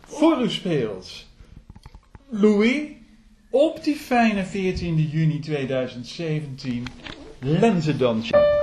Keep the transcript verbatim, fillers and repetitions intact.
Voor u speelt Louis op die fijne veertiende juni tweeduizend zeventien Lenzendansje.